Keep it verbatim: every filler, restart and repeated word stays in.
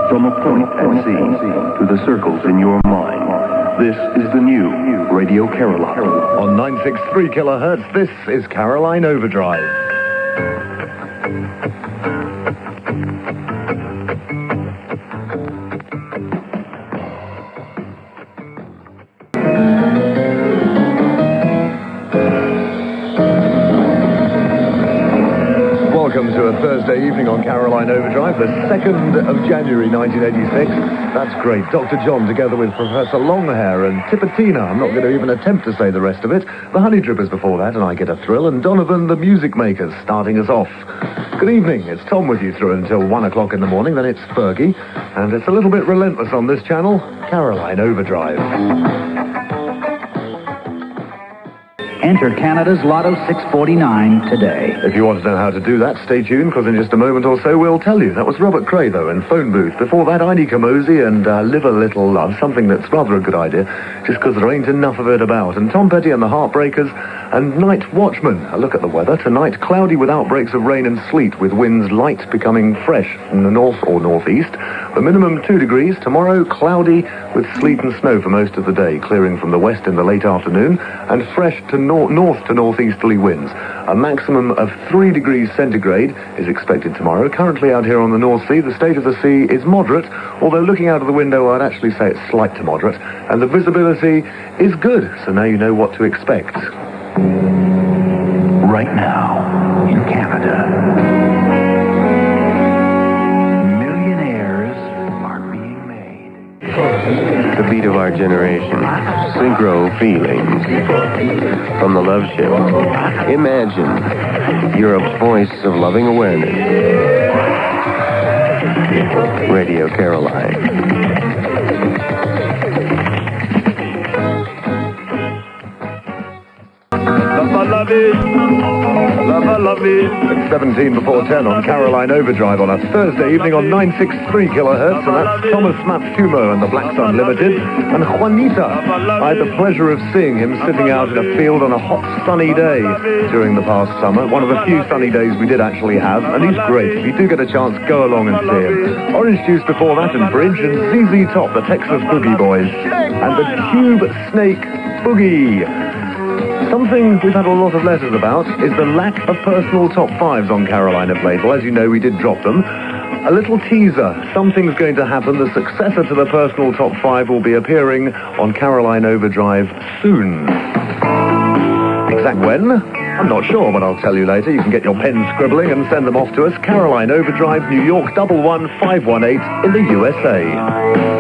from a point at sea to the circles in your mind. This is the new Radio Caroline. On nine sixty-three kilohertz, this is Caroline Overdrive. Welcome to a Thursday evening on Caroline Overdrive, the second of January nineteen eighty-six. That's great. Doctor John together with Professor Longhair and Tipatina. I'm not going to even attempt to say the rest of it. The Honey Drippers before that, and I Get a Thrill, and Donovan the Music Makers starting us off. Good evening. It's Tom with you through until one o'clock in the morning. Then it's Fergie, and it's a little bit relentless on this channel, Caroline Overdrive. Enter Canada's Lotto six forty-nine today. If you want to know how to do that, stay tuned, because in just a moment or so we'll tell you. That was Robert Cray, though, in Phone Booth. Before that, Heidi Kamosi and uh, Live a Little Love, something that's rather a good idea, just because there ain't enough of it about. And Tom Petty and the Heartbreakers and Night Watchman. A look at the weather. Tonight, cloudy with outbreaks of rain and sleet, with winds light becoming fresh from the north or northeast. The minimum two degrees. Tomorrow, cloudy with sleet and snow for most of the day, clearing from the west in the late afternoon, and fresh to nor- north to northeasterly winds. A maximum of three degrees centigrade is expected tomorrow. Currently out here on the North Sea, the state of the sea is moderate, although looking out of the window, I'd actually say it's slight to moderate, and the visibility is good, so now you know what to expect. Right now, in Canada, millionaires are being made. The beat of our generation. Synchro feelings. From the Love Ship. Imagine. Europe's voice of loving awareness. Radio Caroline. Love it. Love it, love it. It's seventeen before ten on Caroline Overdrive on a Thursday evening on nine sixty-three kilohertz, and that's Thomas Matsumo and the Black Sun Limited, and Juanita. I had the pleasure of seeing him sitting out in a field on a hot, sunny day during the past summer. One of the few sunny days we did actually have, and he's great. If you do get a chance, go along and see him. Orange Juice before that, and Bridge, and Z Z Top, the Texas Boogie Boys, and the Tube Snake Boogie. Something we've had a lot of letters about is the lack of personal top fives on Caroline of late. Well, as you know, we did drop them. A little teaser. Something's going to happen. The successor to the personal top five will be appearing on Caroline Overdrive soon. Exact when? I'm not sure, but I'll tell you later. You can get your pen scribbling and send them off to us. Caroline Overdrive, New York, double one five one eight in the U S A.